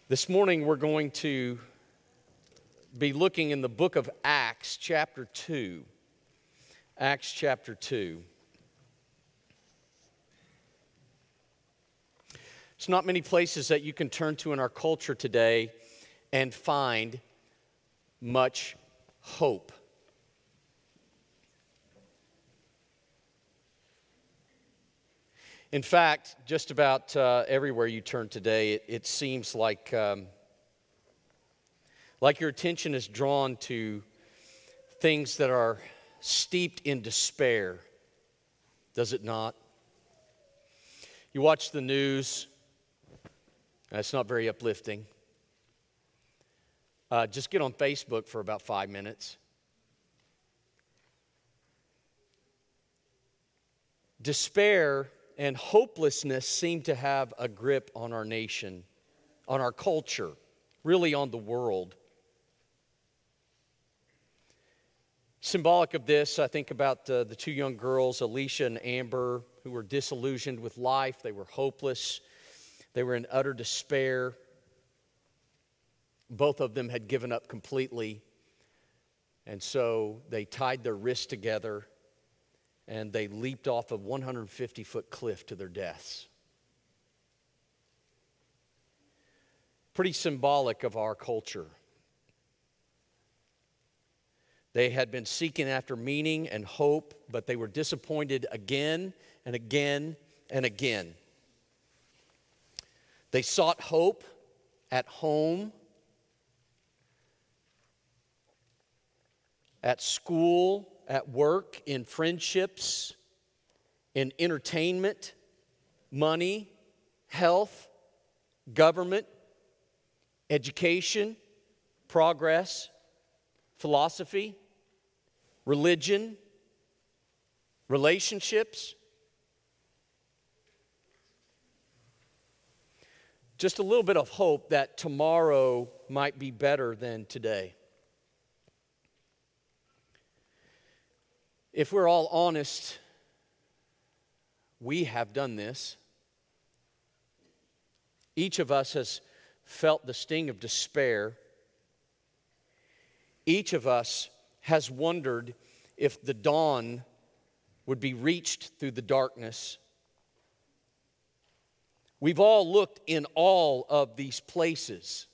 This morning we're going to be looking in the book of Acts, chapter 2. Acts chapter 2. There's not many places that you can turn to in our culture today and find much hope. In fact, just about everywhere you turn today, it seems like your attention is drawn to things that are steeped in despair, does it not? You watch the news, it's not very uplifting. Just get on Facebook for about 5 minutes. Despair and hopelessness seem to have a grip on our nation, on our culture, really on the world. Symbolic of this, I think about the two young girls, Alicia and Amber, who were disillusioned with life. They were hopeless. They were in utter despair. Both of them had given up completely. And so they tied their wrists together and they leaped off a 150-foot cliff to their deaths. Pretty symbolic of our culture. They had been seeking after meaning and hope, but they were disappointed again and again and again. They sought hope at home, at school, at work, in friendships, in entertainment, money, health, government, education, progress, philosophy, religion, relationships. Just a little bit of hope that tomorrow might be better than today. If we're all honest, we have done this. Each of us has felt the sting of despair. Each of us has wondered if the dawn would be reached through the darkness. We've all looked in all of these places,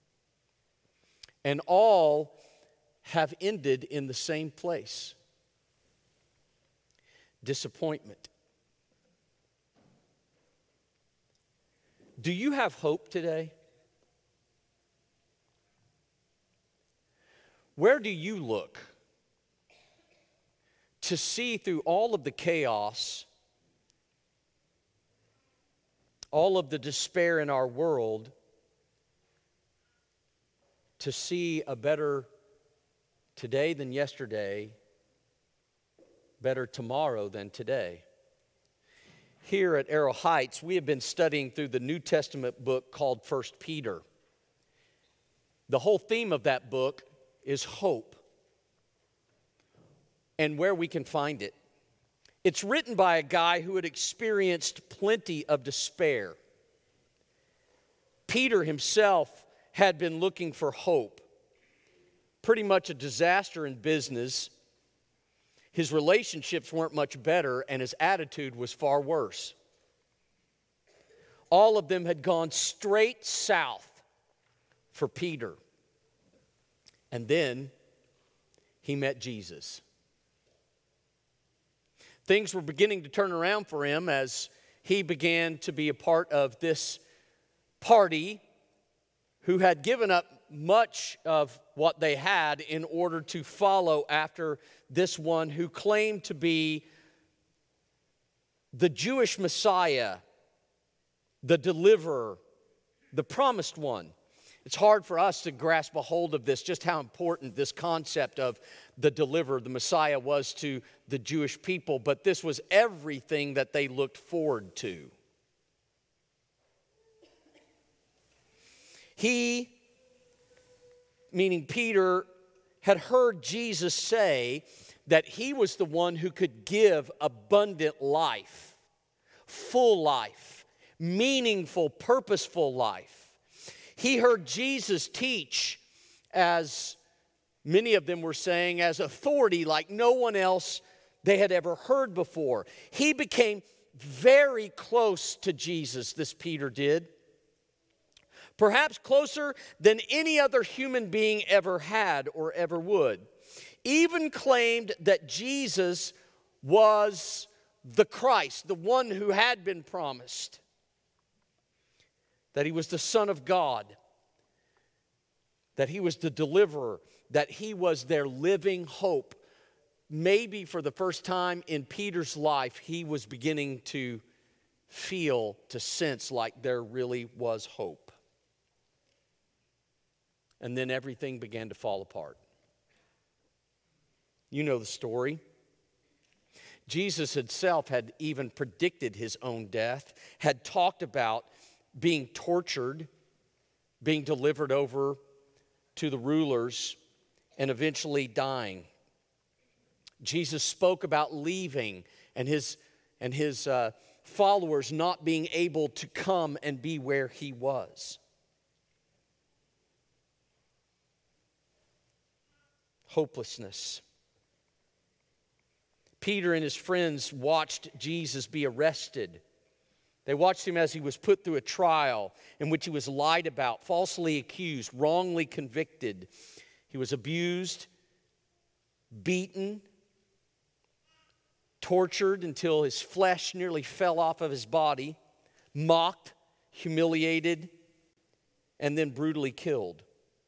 and all have ended in the same place. Disappointment. Do you have hope today? Where do you look to see through all of the chaos, all of the despair in our world, to see a better today than yesterday, better tomorrow than today? Here at Arrow Heights, we have been studying through the New Testament book called 1 Peter. The whole theme of that book is hope and where we can find it. It's written by a guy who had experienced plenty of despair. Peter himself had been looking for hope. Pretty much a disaster in business. His relationships weren't much better, and his attitude was far worse. All of them had gone straight south for Peter. And then he met Jesus. Things were beginning to turn around for him as he began to be a part of this party who had given up much of what they had in order to follow after this one who claimed to be the Jewish Messiah, the deliverer, the promised one. It's hard for us to grasp a hold of this, just how important this concept of the deliverer, the Messiah, was to the Jewish people, but this was everything that they looked forward to. He, meaning Peter, had heard Jesus say that he was the one who could give abundant life, full life, meaningful, purposeful life. He heard Jesus teach, as many of them were saying, as authority like no one else they had ever heard before. He became very close to Jesus, this Peter did. Perhaps closer than any other human being ever had or ever would. Even claimed that Jesus was the Christ, the one who had been promised. That he was the Son of God. That he was the deliverer. That he was their living hope. Maybe for the first time in Peter's life, he was beginning to feel, to sense like there really was hope. And then everything began to fall apart. You know the story. Jesus himself had even predicted his own death, had talked about being tortured, being delivered over to the rulers, and eventually dying. Jesus spoke about leaving and his followers not being able to come and be where he was. Hopelessness. Peter and his friends watched Jesus be arrested. They watched him as he was put through a trial in which he was lied about, falsely accused, wrongly convicted. He was abused, beaten, tortured until his flesh nearly fell off of his body, mocked, humiliated, and then brutally killed.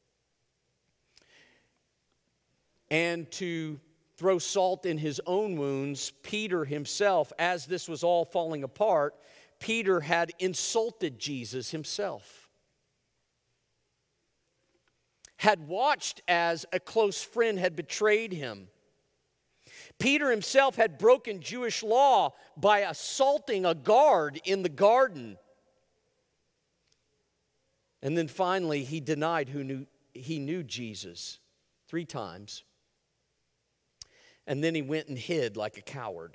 And to throw salt in his own wounds, Peter himself, as this was all falling apart, Peter had insulted Jesus himself. Had watched as a close friend had betrayed him. Peter himself had broken Jewish law by assaulting a guard in the garden. And then finally, he denied he knew Jesus 3 times. And then he went and hid like a coward.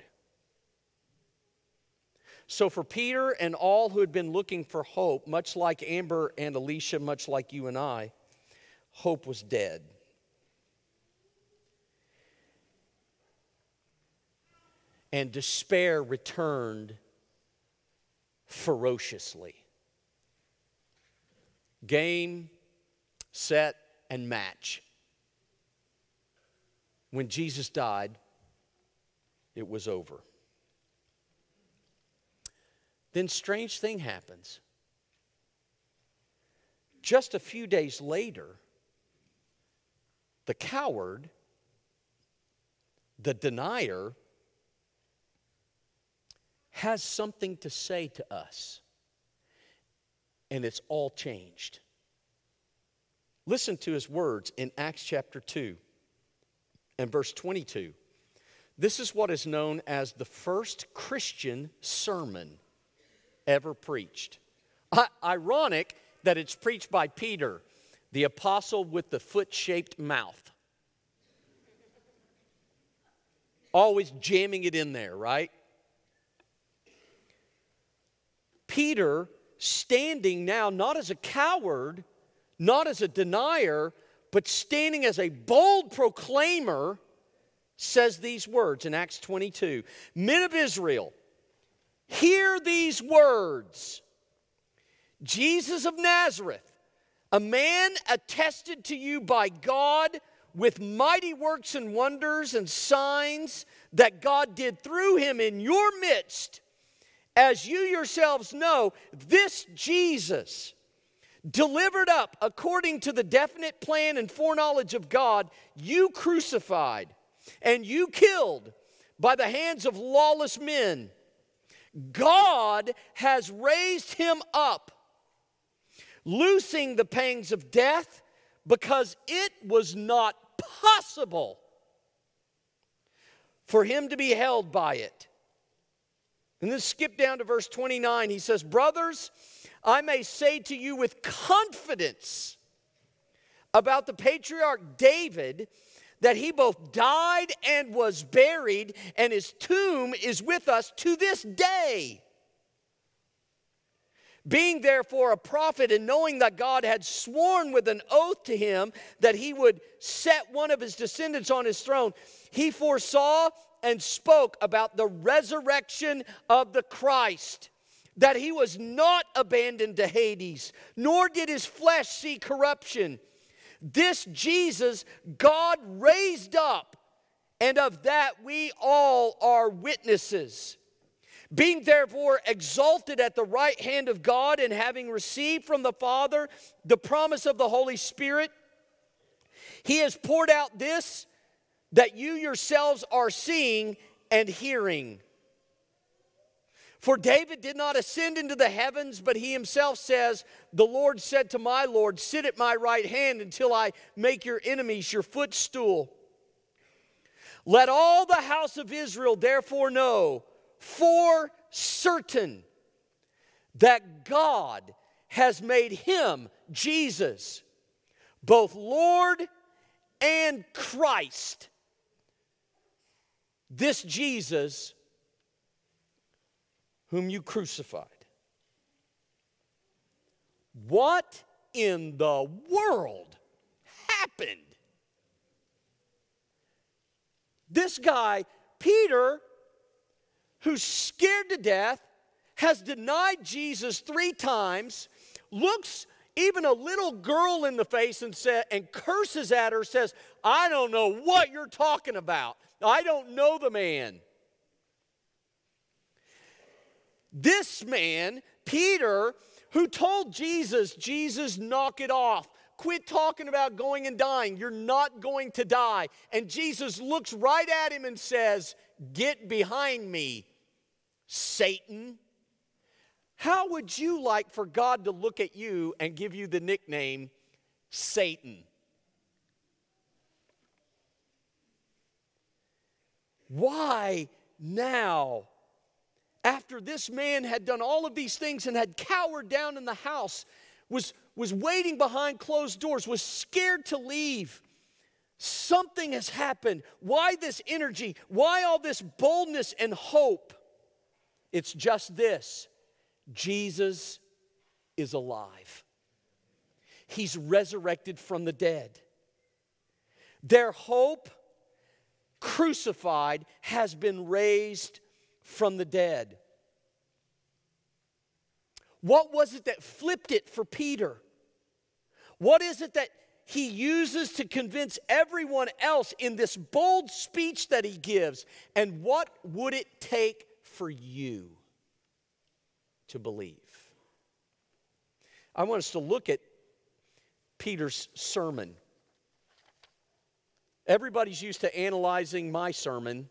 So for Peter and all who had been looking for hope, much like Amber and Alicia, much like you and I, hope was dead. And despair returned ferociously. Game, set, and match. When Jesus died, it was over. Then strange thing happens. Just a few days later, the coward, the denier, has something to say to us. And it's all changed. Listen to his words in Acts chapter 2 and verse 22. This is what is known as the first Christian sermon ever preached. Ironic that it's preached by Peter, the apostle with the foot-shaped mouth. Always jamming it in there, right? Peter standing now not as a coward, not as a denier, but standing as a bold proclaimer, says these words in Acts 22. Men of Israel, hear these words. Jesus of Nazareth, a man attested to you by God with mighty works and wonders and signs that God did through him in your midst, as you yourselves know, this Jesus, delivered up according to the definite plan and foreknowledge of God, you crucified and you killed by the hands of lawless men. God has raised him up, loosing the pangs of death, because it was not possible for him to be held by it. And then skip down to verse 29. He says, brothers, I may say to you with confidence about the patriarch David that he both died and was buried, and his tomb is with us to this day. Being therefore a prophet, and knowing that God had sworn with an oath to him that he would set one of his descendants on his throne, he foresaw and spoke about the resurrection of the Christ, that he was not abandoned to Hades, nor did his flesh see corruption. This Jesus God raised up, and of that we all are witnesses. Being therefore exalted at the right hand of God, and having received from the Father the promise of the Holy Spirit, he has poured out this that you yourselves are seeing and hearing. For David did not ascend into the heavens, but he himself says, the Lord said to my Lord, sit at my right hand until I make your enemies your footstool. Let all the house of Israel therefore know for certain that God has made him, Jesus, both Lord and Christ. This Jesus whom you crucified. What in the world happened? This guy, Peter, who's scared to death, has denied Jesus 3 times, looks even a little girl in the face and curses at her, says, I don't know what you're talking about. I don't know the man. This man, Peter, who told Jesus, Jesus, knock it off. Quit talking about going and dying. You're not going to die. And Jesus looks right at him and says, get behind me, Satan. How would you like for God to look at you and give you the nickname Satan? Why now? After this man had done all of these things and had cowered down in the house, was waiting behind closed doors, was scared to leave. Something has happened. Why this energy? Why all this boldness and hope? It's just this. Jesus is alive. He's resurrected from the dead. Their hope, crucified, has been raised from the dead. What was it that flipped it for Peter? What is it that he uses to convince everyone else in this bold speech that he gives? And what would it take for you to believe? I want us to look at Peter's sermon. Everybody's used to analyzing my sermon.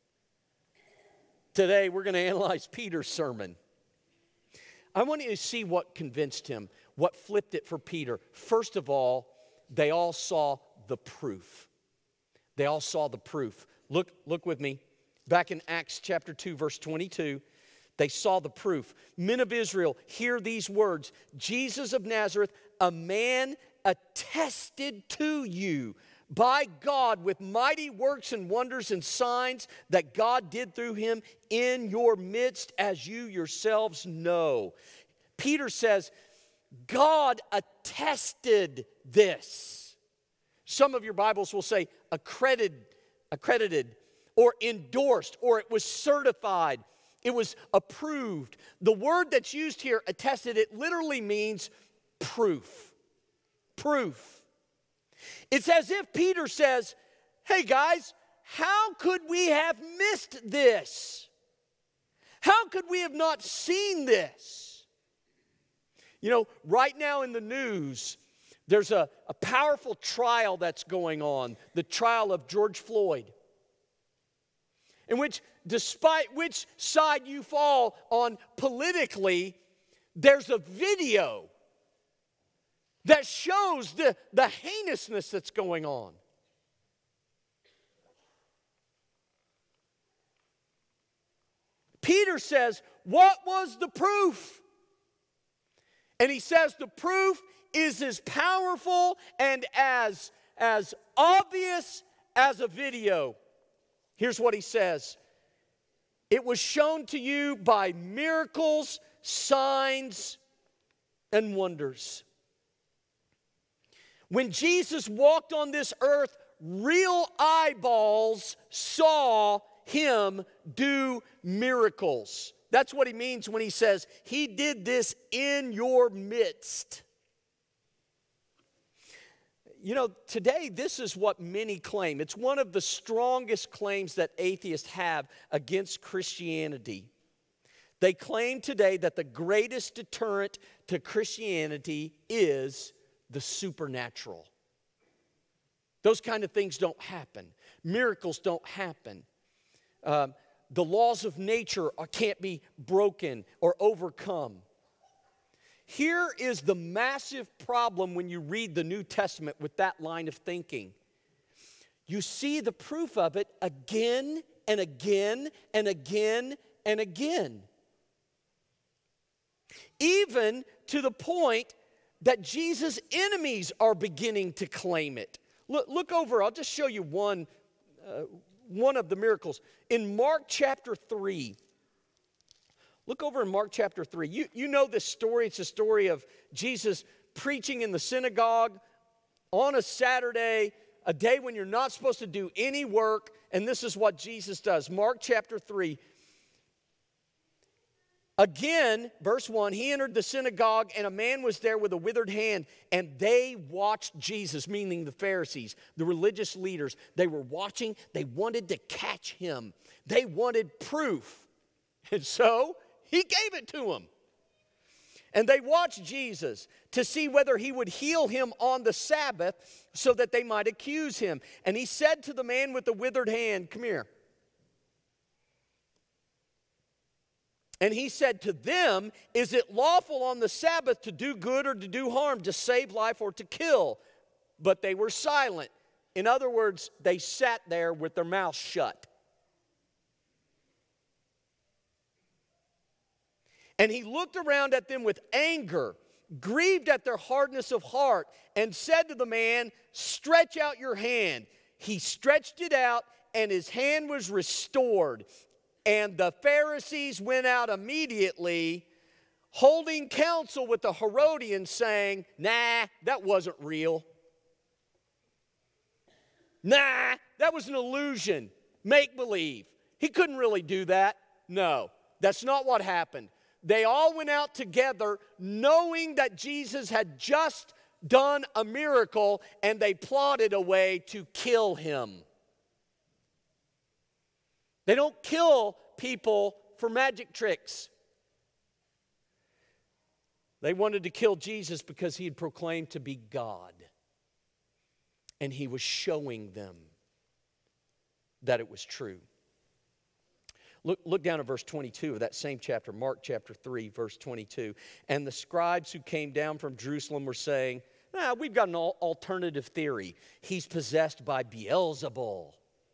Today, we're going to analyze Peter's sermon. I want you to see what convinced him, what flipped it for Peter. First of all, they all saw the proof. They all saw the proof. Look with me. Back in Acts chapter 2, verse 22, they saw the proof. Men of Israel, hear these words. Jesus of Nazareth, a man attested to you by God with mighty works and wonders and signs that God did through him in your midst, as you yourselves know. Peter says, God attested this. Some of your Bibles will say accredited or endorsed, or it was certified. It was approved. The word that's used here, attested, it literally means proof. Proof. It's as if Peter says, hey guys, how could we have missed this? How could we have not seen this? You know, right now in the news, there's a powerful trial that's going on, the trial of George Floyd, in which, despite which side you fall on politically, there's a video that shows the heinousness that's going on. Peter says, what was the proof? And he says the proof is as powerful and as obvious as a video. Here's what he says. It was shown to you by miracles, signs, and wonders. When Jesus walked on this earth, real eyeballs saw him do miracles. That's what he means when he says, he did this in your midst. You know, today this is what many claim. It's one of the strongest claims that atheists have against Christianity. They claim today that the greatest deterrent to Christianity is the supernatural. Those kind of things don't happen. Miracles don't happen. The laws of nature can't be broken or overcome. Here is the massive problem when you read the New Testament with that line of thinking. You see the proof of it again and again and again and again. Even to the point that Jesus' enemies are beginning to claim it. Look over, I'll just show you one of the miracles. In Mark chapter 3, look over in Mark chapter 3. You know this story. It's a story of Jesus preaching in the synagogue on a Saturday, a day when you're not supposed to do any work, and this is what Jesus does. Mark chapter 3. Again, verse 1, he entered the synagogue, and a man was there with a withered hand, and they watched Jesus, meaning the Pharisees, the religious leaders. They were watching. They wanted to catch him. They wanted proof. And so he gave it to them. And they watched Jesus to see whether he would heal him on the Sabbath so that they might accuse him. And he said to the man with the withered hand, come here. And he said to them, is it lawful on the Sabbath to do good or to do harm, to save life or to kill? But they were silent. In other words, they sat there with their mouths shut. And he looked around at them with anger, grieved at their hardness of heart, and said to the man, stretch out your hand. He stretched it out, and his hand was restored. And the Pharisees went out immediately, holding counsel with the Herodians, saying, nah, that wasn't real. Nah, that was an illusion, make-believe. He couldn't really do that. No, that's not what happened. They all went out together knowing that Jesus had just done a miracle, and they plotted a way to kill him. They don't kill people for magic tricks. They wanted to kill Jesus because he had proclaimed to be God. And he was showing them that it was true. Look down at verse 22 of that same chapter, Mark chapter 3, verse 22. And the scribes who came down from Jerusalem were saying, we've got an alternative theory. He's possessed by Beelzebul.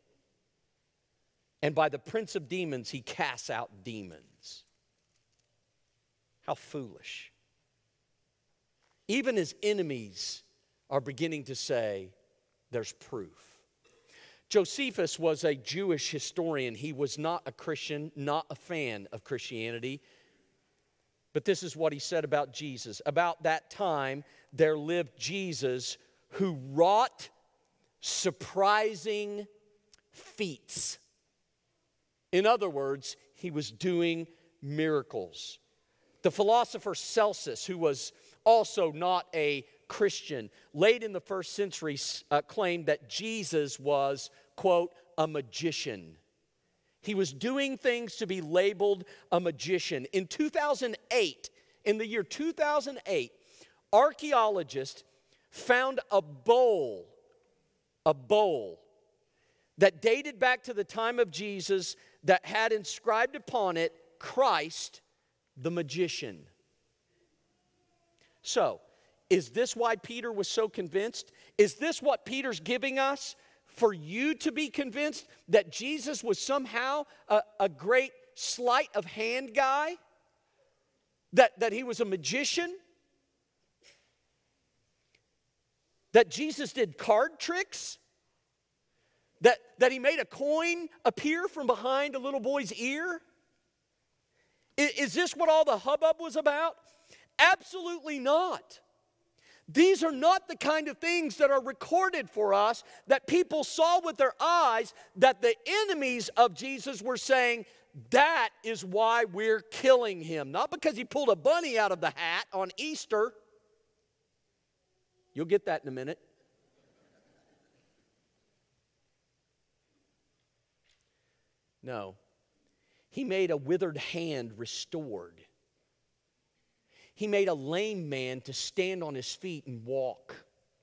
And by the prince of demons, he casts out demons. How foolish. Even his enemies are beginning to say, there's proof. Josephus was a Jewish historian. He was not a Christian, not a fan of Christianity. But this is what he said about Jesus. About that time, there lived Jesus who wrought surprising feats. In other words, he was doing miracles. The philosopher Celsus, who was also not a Christian, late in the first century claimed that Jesus was, quote, a magician. He was doing things to be labeled a magician. In 2008, in the year 2008, archaeologists found a bowl that dated back to the time of Jesus that had inscribed upon it, Christ the magician. So, is this why Peter was so convinced? Is this what Peter's giving us? For you to be convinced that Jesus was somehow a great sleight of hand guy? That he was a magician? That Jesus did card tricks? That he made a coin appear from behind a little boy's ear? Is this what all the hubbub was about? Absolutely not. These are not the kind of things that are recorded for us that people saw with their eyes, that the enemies of Jesus were saying, that is why we're killing him. Not because he pulled a bunny out of the hat on Easter. You'll get that in a minute. No. He made a withered hand restored. He made a lame man to stand on his feet and walk.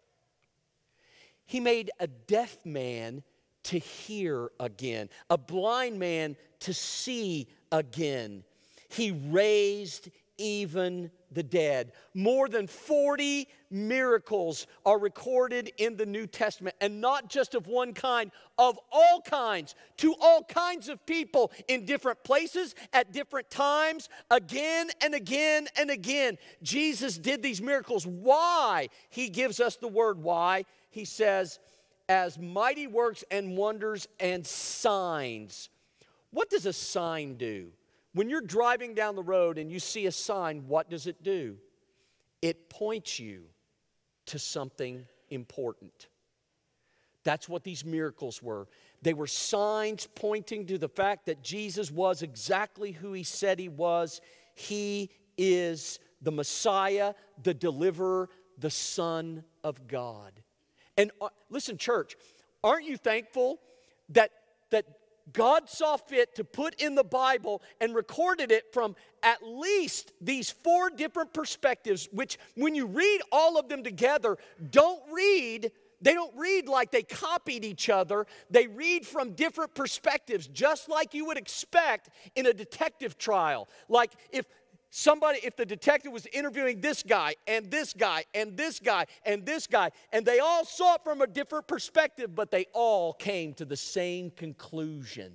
He made a deaf man to hear again, a blind man to see again. He raised even the dead. More than 40 miracles are recorded in the New Testament, and not just of one kind, of all kinds, to all kinds of people in different places, at different times, again and again and again. Jesus did these miracles. Why? He gives us the word why. He says, as mighty works and wonders and signs. What does a sign do? When you're driving down the road and you see a sign, what does it do? It points you to something important. That's what these miracles were. They were signs pointing to the fact that Jesus was exactly who he said he was. He is the Messiah, the deliverer, the Son of God. And listen, church, aren't you thankful that God saw fit to put in the Bible and recorded it from at least these 4 different perspectives, which when you read all of them together, they don't read like they copied each other. They read from different perspectives, just like you would expect in a detective trial. Like if the detective was interviewing this guy and this guy and this guy and this guy, and they all saw it from a different perspective, but they all came to the same conclusion.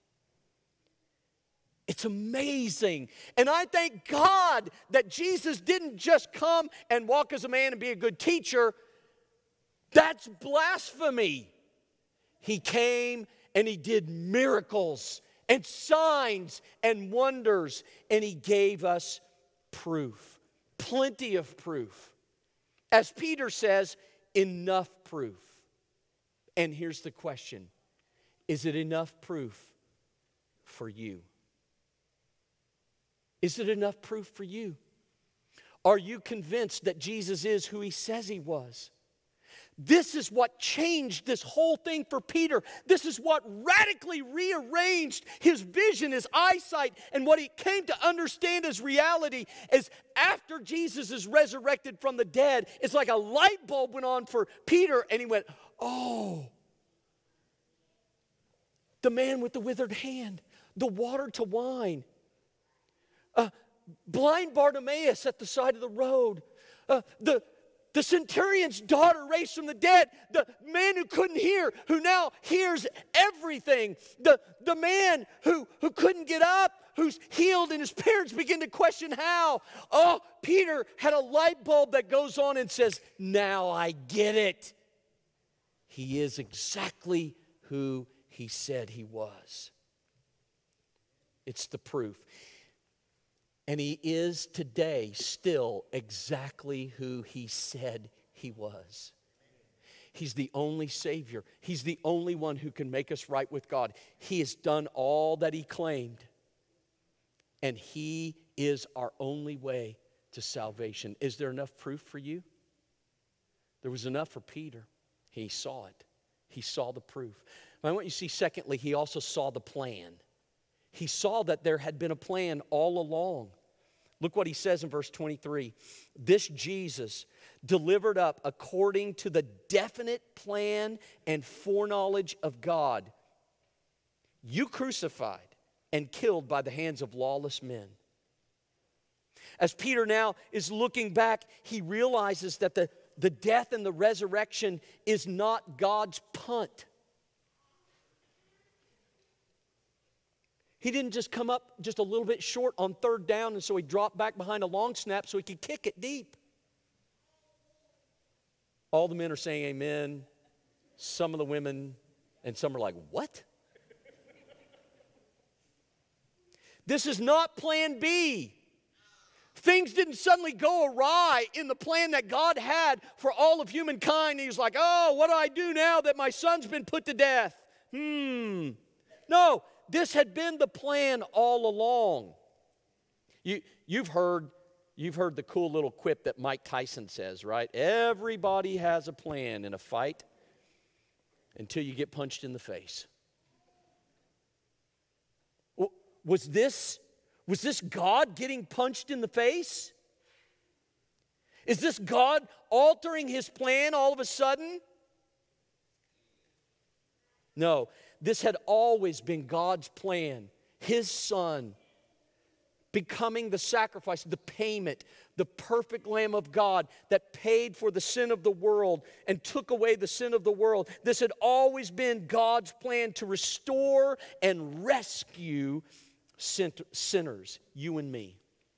It's amazing. And I thank God that Jesus didn't just come and walk as a man and be a good teacher. That's blasphemy. He came and he did miracles and signs and wonders, and he gave us proof, plenty of proof. As Peter says, enough proof. And here's the question: is it enough proof for you? Is it enough proof for you? Are you convinced that Jesus is who he says he was? This is what changed this whole thing for Peter. This is what radically rearranged his vision, his eyesight, and what he came to understand as reality is after Jesus is resurrected from the dead, it's like a light bulb went on for Peter, and he went, oh, the man with the withered hand, the water to wine, blind Bartimaeus at the side of the road, the centurion's daughter raised from the dead, the man who couldn't hear, who now hears everything, the man who couldn't get up, who's healed, and his parents begin to question how. Oh, Peter had a light bulb that goes on and says, now I get it. He is exactly who he said he was. It's the proof. And he is today still exactly who he said he was. He's the only Savior. He's the only one who can make us right with God. He has done all that he claimed. And he is our only way to salvation. Is there enough proof for you? There was enough for Peter. He saw it. He saw the proof. I want you to see, secondly, he also saw the plan. He saw that there had been a plan all along. Look what he says in verse 23. This Jesus delivered up according to the definite plan and foreknowledge of God, you crucified and killed by the hands of lawless men. As Peter now is looking back, he realizes that the death and the resurrection is not God's punt. He didn't just come up just a little bit short on third down, and so he dropped back behind a long snap so he could kick it deep. All the men are saying amen. Some of the women, and some are like, what? This is not plan B. Things didn't suddenly go awry in the plan that God had for all of humankind. He's like, oh, what do I do now that my son's been put to death? No, this had been the plan all along. You've heard the cool little quip that Mike Tyson says, right? Everybody has a plan in a fight until you get punched in the face. Was this God getting punched in the face? Is this God altering his plan all of a sudden? No, this had always been God's plan. His Son becoming the sacrifice, the payment, the perfect Lamb of God that paid for the sin of the world and took away the sin of the world. This had always been God's plan to restore and rescue sinners, you and me.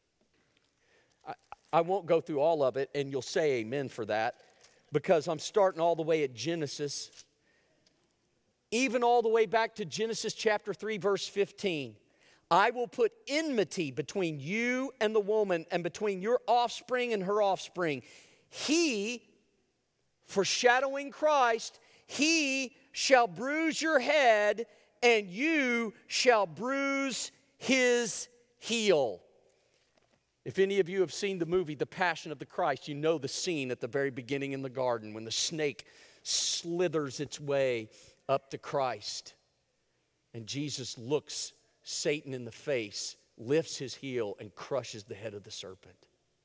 I won't go through all of it, and you'll say amen for that, because I'm starting all the way at Genesis, even all the way back to Genesis chapter 3, verse 15. I will put enmity between you and the woman, and between your offspring and her offspring. He, foreshadowing Christ, he shall bruise your head, and you shall bruise his heel. If any of you have seen the movie The Passion of the Christ, you know the scene at the very beginning in the garden when the snake slithers its way up to Christ. And Jesus looks Satan in the face, lifts his heel, and crushes the head of the serpent.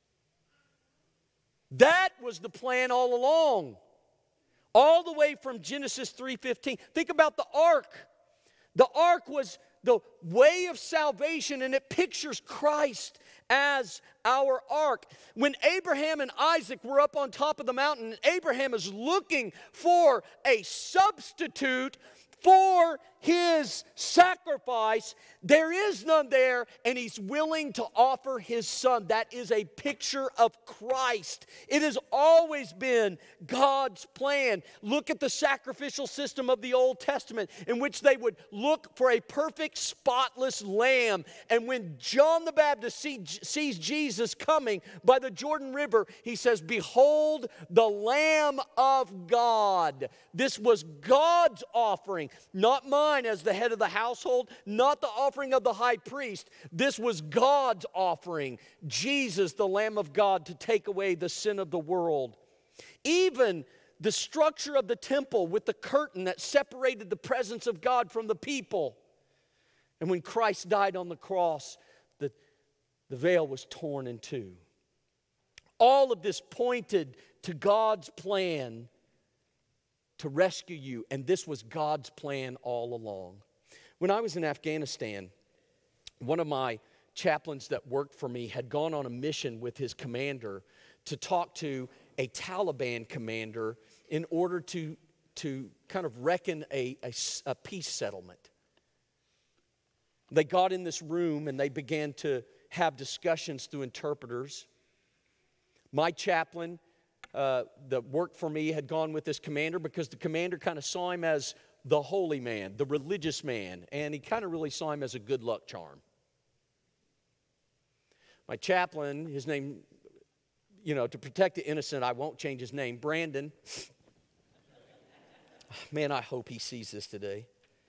That was the plan all along. All the way from Genesis 3:15. Think about the ark. The ark was the way of salvation, and it pictures Christ as our ark. When Abraham and Isaac were up on top of the mountain, Abraham is looking for a substitute for his sacrifice. There is none there, and he's willing to offer his son. That is a picture of Christ. It has always been God's plan. Look at the sacrificial system of the Old Testament, in which they would look for a perfect, spotless lamb. And when John the Baptist sees Jesus coming by the Jordan River, he says, "Behold the Lamb of God." This was God's offering, not mine as the head of the household, not the offering of the high priest. This was God's offering, Jesus, the Lamb of God, to take away the sin of the world. Even the structure of the temple with the curtain that separated the presence of God from the people. And when Christ died on the cross, the veil was torn in two. All of this pointed to God's plan to rescue you, and this was God's plan all along. When I was in Afghanistan, one of my chaplains that worked for me had gone on a mission with his commander to talk to a Taliban commander in order to kind of reckon a peace settlement. They got in this room and they began to have discussions through interpreters. My chaplain that worked for me had gone with this commander because the commander kind of saw him as the holy man, the religious man, and he kind of really saw him as a good luck charm. My chaplain, his name, to protect the innocent, I won't change his name, Brandon. Man, I hope he sees this today.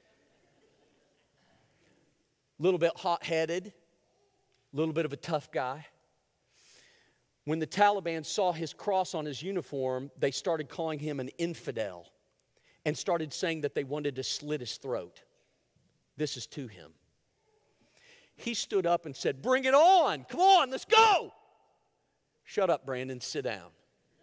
A little bit hot-headed, a little bit of a tough guy. When the Taliban saw his cross on his uniform, they started calling him an infidel and started saying that they wanted to slit his throat. This is to him. He stood up and said, "Bring it on. Come on, let's go." "Shut up, Brandon. Sit down."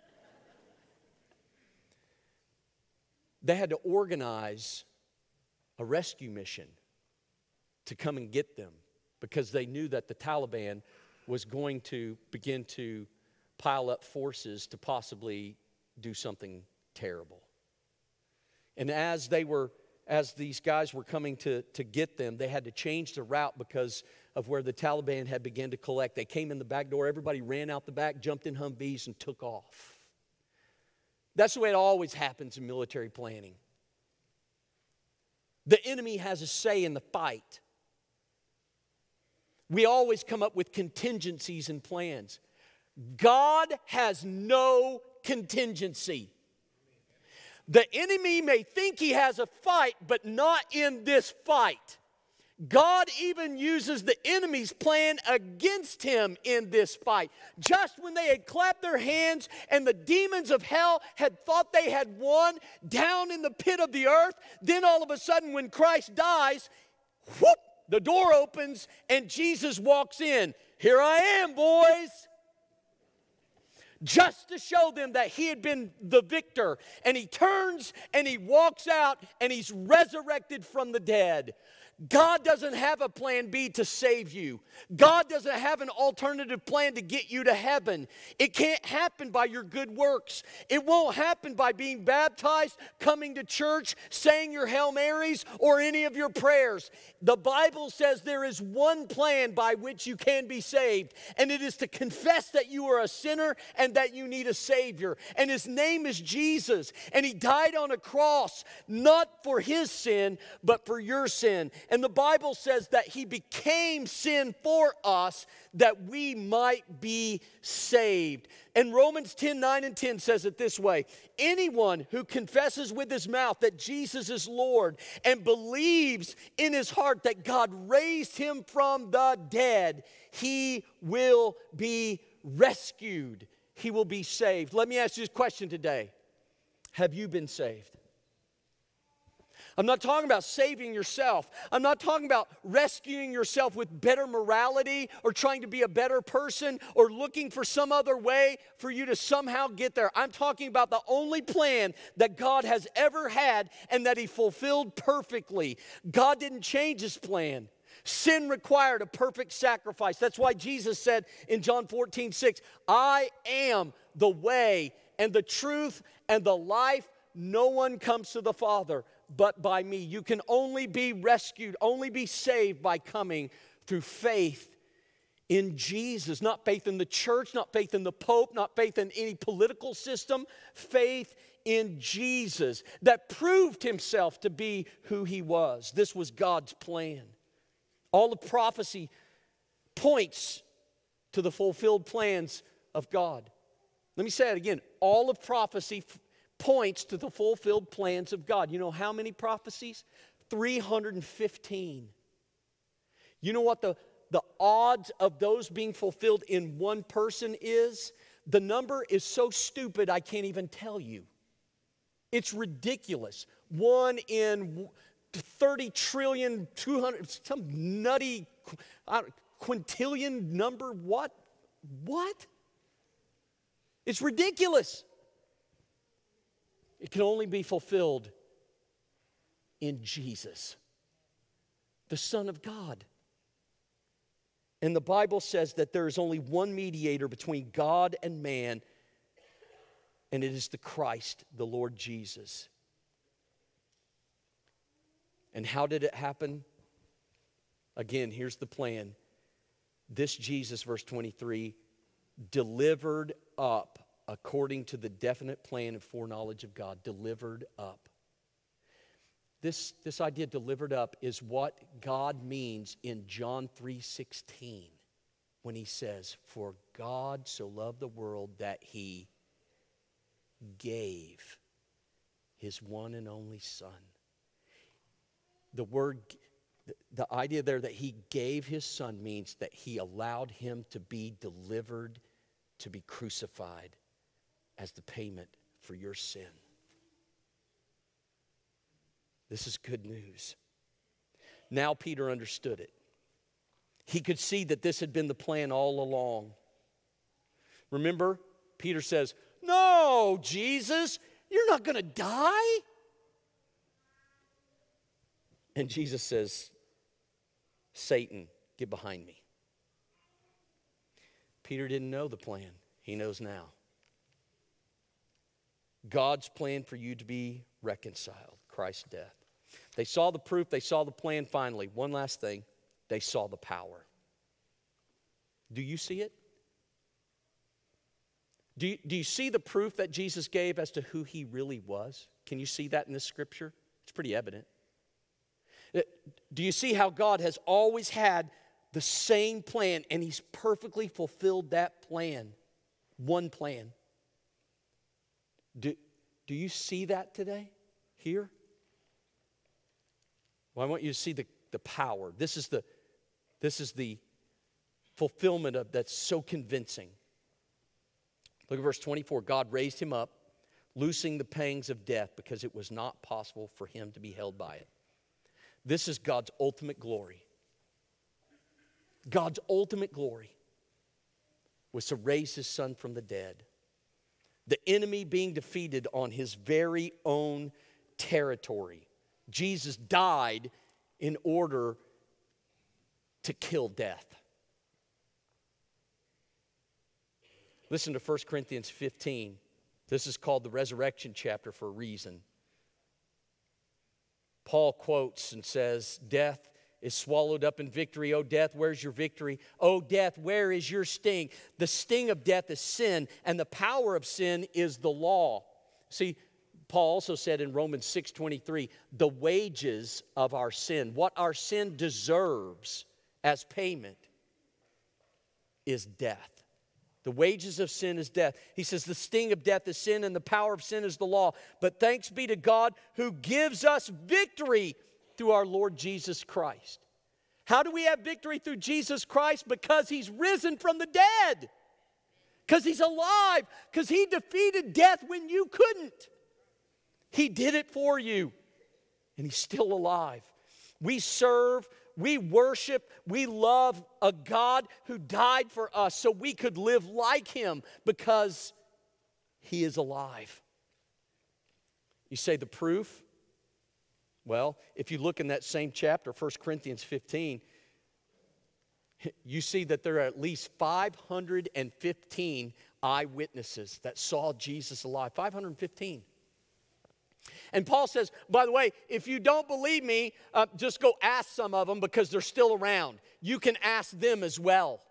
They had to organize a rescue mission to come and get them because they knew that the Taliban was going to begin to pile up forces to possibly do something terrible. And as these guys were coming to get them, they had to change the route because of where the Taliban had begun to collect. They came in the back door, everybody ran out the back, jumped in Humvees, and took off. That's the way it always happens in military planning. The enemy has a say in the fight. We always come up with contingencies and plans. God has no contingency. The enemy may think he has a fight, but not in this fight. God even uses the enemy's plan against him in this fight. Just when they had clapped their hands and the demons of hell had thought they had won down in the pit of the earth, then all of a sudden when Christ dies, whoop, the door opens and Jesus walks in. Here I am, boys. Just to show them that he had been the victor. And he turns and he walks out and he's resurrected from the dead. God doesn't have a plan B to save you. God doesn't have an alternative plan to get you to heaven. It can't happen by your good works. It won't happen by being baptized, coming to church, saying your Hail Marys, or any of your prayers. The Bible says there is one plan by which you can be saved, and it is to confess that you are a sinner and that you need a Savior. And his name is Jesus, and he died on a cross, not for his sin, but for your sin. And the Bible says that he became sin for us that we might be saved. And Romans 10:9 and 10 says it this way: anyone who confesses with his mouth that Jesus is Lord and believes in his heart that God raised him from the dead, he will be rescued. He will be saved. Let me ask you this question today. Have you been saved? I'm not talking about saving yourself. I'm not talking about rescuing yourself with better morality or trying to be a better person or looking for some other way for you to somehow get there. I'm talking about the only plan that God has ever had and that he fulfilled perfectly. God didn't change his plan. Sin required a perfect sacrifice. That's why Jesus said in John 14:6, I am the way and the truth and the life. No one comes to the Father but by me. You can only be rescued, only be saved by coming through faith in Jesus. Not faith in the church, not faith in the Pope, not faith in any political system. Faith in Jesus that proved himself to be who he was. This was God's plan. All of prophecy points to the fulfilled plans of God. Let me say it again. All of prophecy points to the fulfilled plans of God. You know how many prophecies? 315. You know what the odds of those being fulfilled in one person is? The number is so stupid I can't even tell you. It's ridiculous. 1 in 30 trillion, 200, some nutty quintillion number. What? It's ridiculous. It can only be fulfilled in Jesus, the Son of God. And the Bible says that there is only one mediator between God and man, and it is the Christ, the Lord Jesus. And how did it happen? Again, here's the plan. This Jesus, verse 23, delivered up according to the definite plan and foreknowledge of God, delivered up. This idea, delivered up, is what God means in John 3:16 when he says, for God so loved the world that he gave his one and only Son. The idea there that he gave his Son means that he allowed him to be delivered, to be crucified as the payment for your sin. This is good news. Now Peter understood it. He could see that this had been the plan all along. Remember, Peter says, no, Jesus, you're not going to die. And Jesus says, Satan, get behind me. Peter didn't know the plan. He knows now. God's plan for you to be reconciled, Christ's death. They saw the proof, they saw the plan finally. One last thing, they saw the power. Do you see it? Do you see the proof that Jesus gave as to who he really was? Can you see that in this scripture? It's pretty evident. Do you see how God has always had the same plan, and He's perfectly fulfilled that plan. One plan. Do you see that today? Here? Well, I want you to see the power. This is the fulfillment of that's so convincing. Look at verse 24. God raised Him up, loosing the pangs of death, because it was not possible for Him to be held by it. This is God's ultimate glory. God's ultimate glory was to raise His Son from the dead. The enemy being defeated on His very own territory. Jesus died in order to kill death. Listen to 1 Corinthians 15. This is called the resurrection chapter for a reason. Paul quotes and says, "Death is swallowed up in victory. O death, where's your victory? O death, where is your sting? The sting of death is sin, and the power of sin is the law." See, Paul also said in Romans 6:23, the wages of our sin, what our sin deserves as payment, is death. The wages of sin is death. He says the sting of death is sin, and the power of sin is the law. But thanks be to God who gives us victory through our Lord Jesus Christ. How do we have victory through Jesus Christ? Because He's risen from the dead. Because He's alive. Because He defeated death when you couldn't. He did it for you. And He's still alive. We serve, we worship, we love a God who died for us so we could live like Him because He is alive. You say the proof? Well, if you look in that same chapter, 1 Corinthians 15, you see that there are at least 515 eyewitnesses that saw Jesus alive. 515. And Paul says, by the way, if you don't believe me, just go ask some of them because they're still around. You can ask them as well.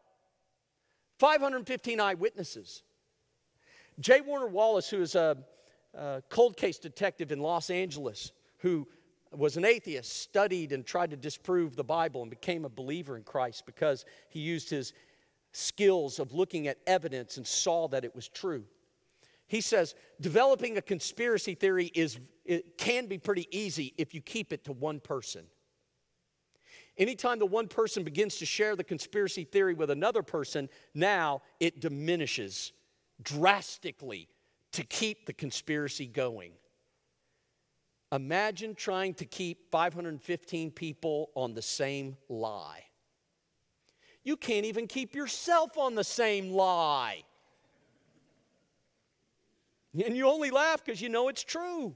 515 eyewitnesses. J. Warner Wallace, who is a cold case detective in Los Angeles, who was an atheist, studied and tried to disprove the Bible and became a believer in Christ because he used his skills of looking at evidence and saw that it was true. He says, developing a conspiracy theory can be pretty easy if you keep it to one person. Anytime the one person begins to share the conspiracy theory with another person, now it diminishes drastically to keep the conspiracy going. Imagine trying to keep 515 people on the same lie. You can't even keep yourself on the same lie. And you only laugh because you know it's true.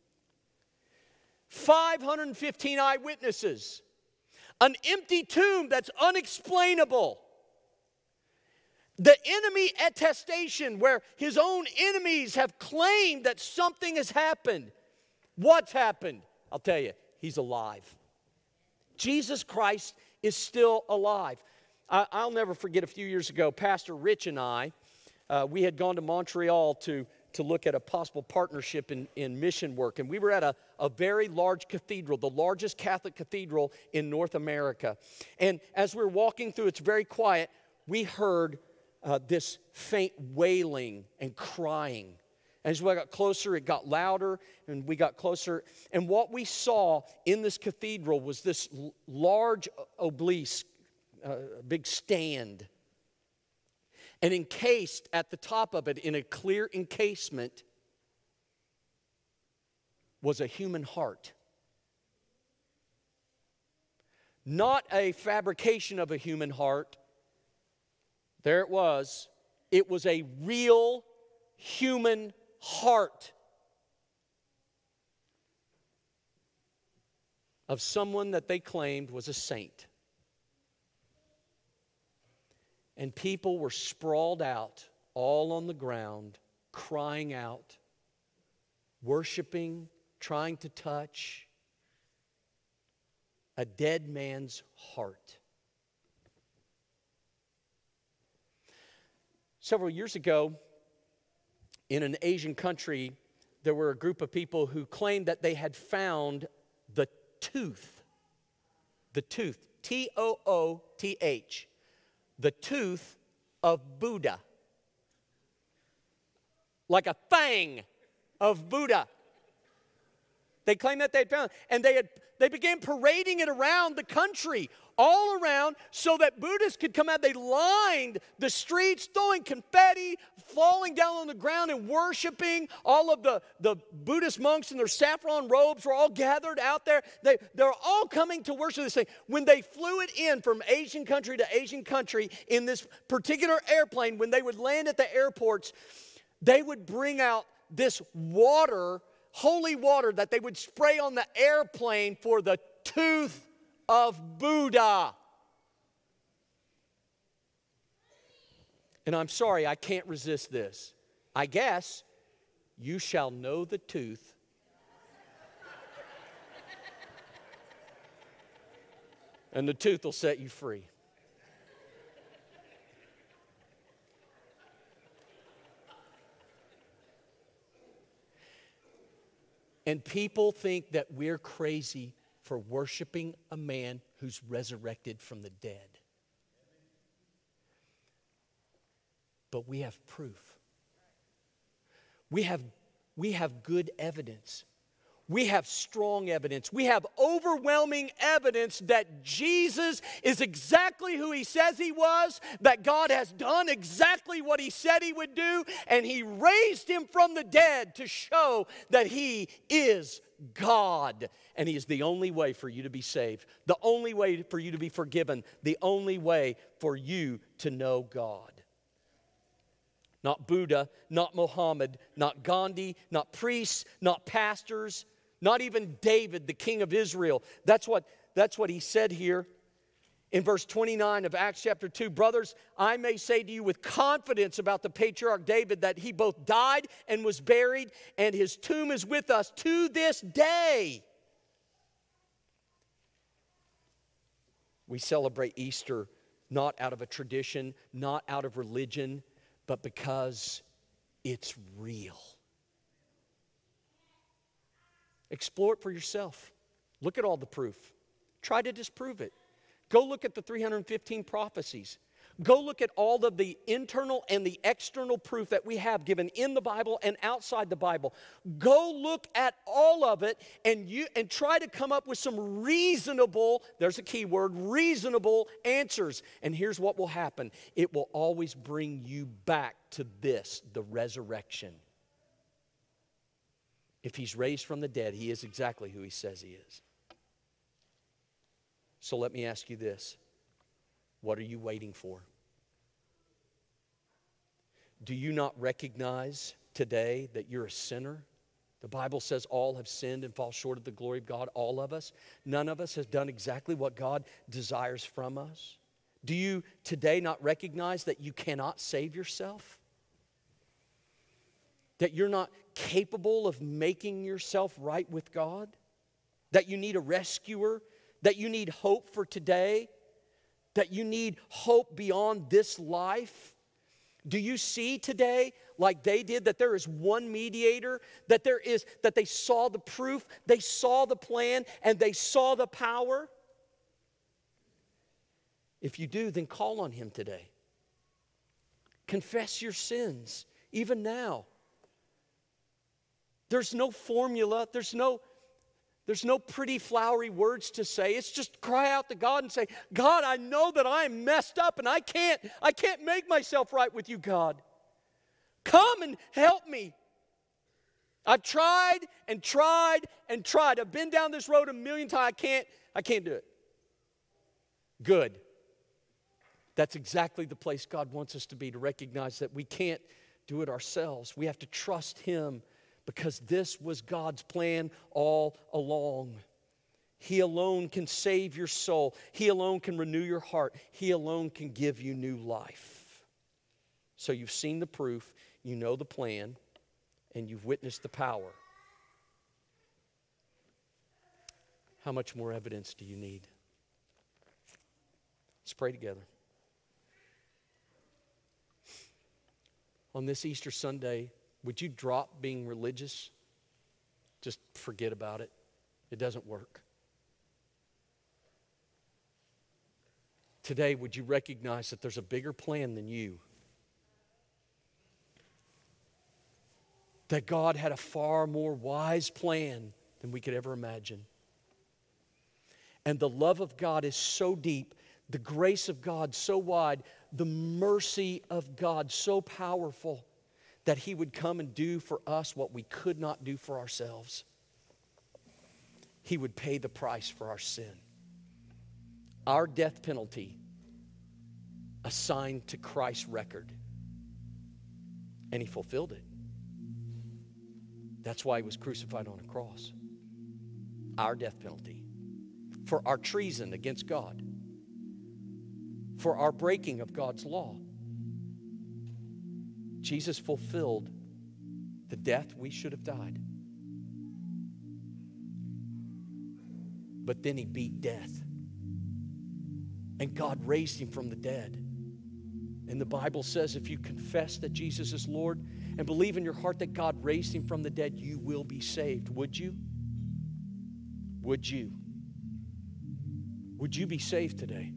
515 eyewitnesses. An empty tomb that's unexplainable. The enemy attestation where his own enemies have claimed that something has happened. What's happened? I'll tell you, He's alive. Jesus Christ is still alive. I'll never forget a few years ago, Pastor Rich and I, we had gone to Montreal to look at a possible partnership in mission work. And we were at a very large cathedral, the largest Catholic cathedral in North America. And as we were walking through, it's very quiet, we heard this faint wailing and crying. As we got closer, it got louder, and we got closer. And what we saw in this cathedral was this large obelisk, big stand. And encased at the top of it in a clear encasement was a human heart. Not a fabrication of a human heart. There it was. It was a real human heart of someone that they claimed was a saint. And people were sprawled out, all on the ground, crying out, worshiping, trying to touch a dead man's heart. Several years ago, in an Asian country, there were a group of people who claimed that they had found the tooth. T-O-O-T-H. The tooth of Buddha. Like a fang of Buddha. They claimed that they'd found it. And they began parading it around the country, all around, so that Buddhists could come out. They lined the streets, throwing confetti, falling down on the ground and worshiping. All of the Buddhist monks in their saffron robes were all gathered out there. They're all coming to worship this thing. When they flew it in from Asian country to Asian country in this particular airplane, when they would land at the airports, they would bring out this water, holy water, that they would spray on the airplane for the tooth of Buddha. And I'm sorry, I can't resist this. I guess you shall know the tooth. And the tooth will set you free. And people think that we're crazy for worshiping a man who's resurrected from the dead. But we have proof. We have good evidence. We have strong evidence. We have overwhelming evidence that Jesus is exactly who He says He was, that God has done exactly what He said He would do, and He raised Him from the dead to show that He is God. And He is the only way for you to be saved, the only way for you to be forgiven, the only way for you to know God. Not Buddha, not Muhammad, not Gandhi, not priests, not pastors, not even David, the king of Israel. That's what he said here in verse 29 of Acts chapter 2. Brothers, I may say to you with confidence about the patriarch David that he both died and was buried, and his tomb is with us to this day. We celebrate Easter not out of a tradition, not out of religion, but because it's real. Explore it for yourself. Look at all the proof. Try to disprove it. Go look at the 315 prophecies. Go look at all of the internal and the external proof that we have given in the Bible and outside the Bible. Go look at all of it and try to come up with some reasonable, there's a key word, reasonable answers. And here's what will happen. It will always bring you back to this, the resurrection. If He's raised from the dead, He is exactly who He says He is. So let me ask you this. What are you waiting for? Do you not recognize today that you're a sinner? The Bible says all have sinned and fall short of the glory of God, all of us. None of us has done exactly what God desires from us. Do you today not recognize that you cannot save yourself? That you're not capable of making yourself right with God? That you need a rescuer? That you need hope for today? That you need hope beyond this life? Do you see today, like they did, that there is one mediator, that they saw the proof, they saw the plan, and they saw the power? If you do, then call on Him today. Confess your sins, even now. There's no formula, there's no pretty flowery words to say. It's just cry out to God and say, God, I know that I am messed up and I can't make myself right with you, God. Come and help me. I've tried and tried and tried. I've been down this road a million times. I can't do it. Good. That's exactly the place God wants us to be, to recognize that we can't do it ourselves. We have to trust Him, because this was God's plan all along. He alone can save your soul. He alone can renew your heart. He alone can give you new life. So you've seen the proof, you know the plan, and you've witnessed the power. How much more evidence do you need? Let's pray together. On this Easter Sunday, would you drop being religious? Just forget about it. It doesn't work. Today, would you recognize that there's a bigger plan than you? That God had a far more wise plan than we could ever imagine. And the love of God is so deep, the grace of God so wide, the mercy of God so powerful, that He would come and do for us what we could not do for ourselves. He would pay the price for our sin. Our death penalty assigned to Christ's record. And He fulfilled it. That's why He was crucified on a cross. Our death penalty. For our treason against God. For our breaking of God's law. Jesus fulfilled the death we should have died. But then He beat death. And God raised Him from the dead. And the Bible says if you confess that Jesus is Lord and believe in your heart that God raised Him from the dead, you will be saved. Would you? Would you? Would you be saved today?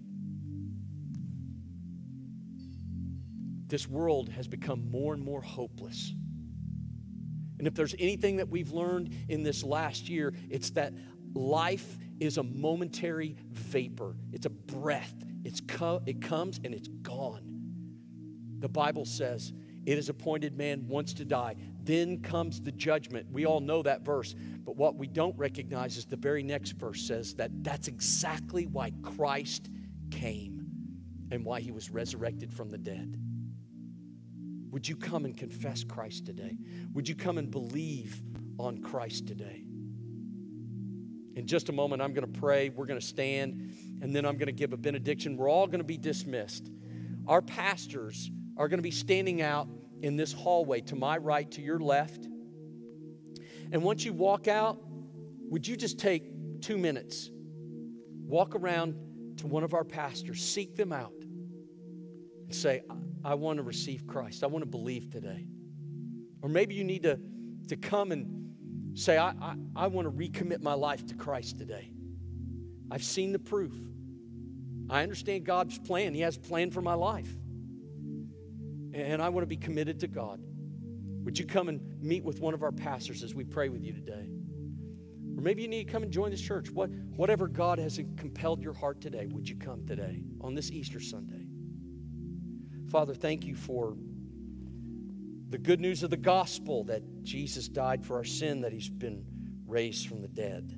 This world has become more and more hopeless. And if there's anything that we've learned in this last year, it's that life is a momentary vapor. It's a breath. It comes and it's gone. The Bible says, it is appointed man once to die. Then comes the judgment. We all know that verse. But what we don't recognize is the very next verse says that that's exactly why Christ came and why He was resurrected from the dead. Would you come and confess Christ today? Would you come and believe on Christ today? In just a moment, I'm going to pray. We're going to stand, and then I'm going to give a benediction. We're all going to be dismissed. Our pastors are going to be standing out in this hallway to my right, to your left. And once you walk out, would you just take 2 minutes, walk around to one of our pastors, seek them out, and say, I want to receive Christ. I want to believe today. Or maybe you need to come and say, I want to recommit my life to Christ today. I've seen the proof. I understand God's plan. He has a plan for my life. And I want to be committed to God. Would you come and meet with one of our pastors as we pray with you today? Or maybe you need to come and join this church. Whatever God has compelled your heart today, would you come today on this Easter Sunday? Father, thank you for the good news of the gospel that Jesus died for our sin, that He's been raised from the dead.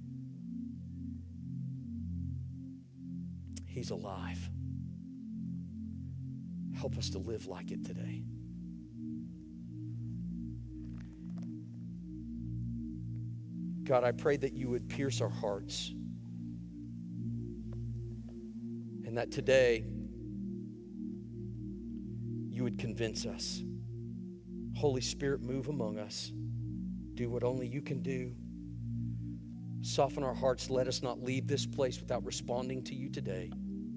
He's alive. Help us to live like it today. God, I pray that you would pierce our hearts and that today you would convince us. Holy Spirit, move among us. Do what only you can do. Soften our hearts. Let us not leave this place without responding to you today.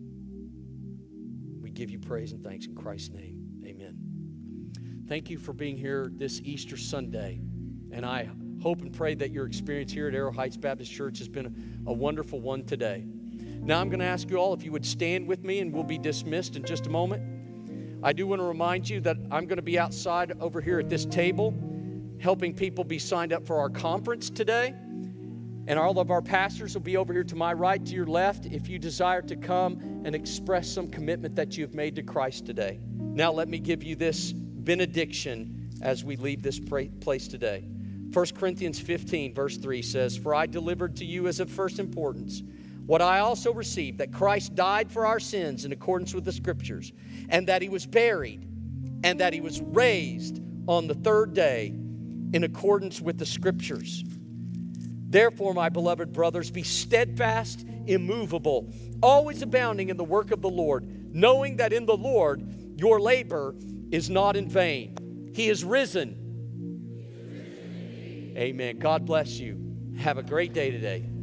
We give you praise and thanks in Christ's name. Amen. Thank you for being here this Easter Sunday. And I hope and pray that your experience here at Arrow Heights Baptist Church has been a wonderful one today. Now I'm going to ask you all if you would stand with me, and we'll be dismissed in just a moment. I do want to remind you that I'm going to be outside over here at this table helping people be signed up for our conference today. And all of our pastors will be over here to my right, to your left, if you desire to come and express some commitment that you've made to Christ today. Now let me give you this benediction as we leave this place today. 1 Corinthians 15, verse 3 says, "For I delivered to you as of first importance what I also received, that Christ died for our sins in accordance with the Scriptures, and that He was buried, and that He was raised on the third day in accordance with the Scriptures. Therefore, my beloved brothers, be steadfast, immovable, always abounding in the work of the Lord, knowing that in the Lord your labor is not in vain. He is risen." Amen. God bless you. Have a great day today.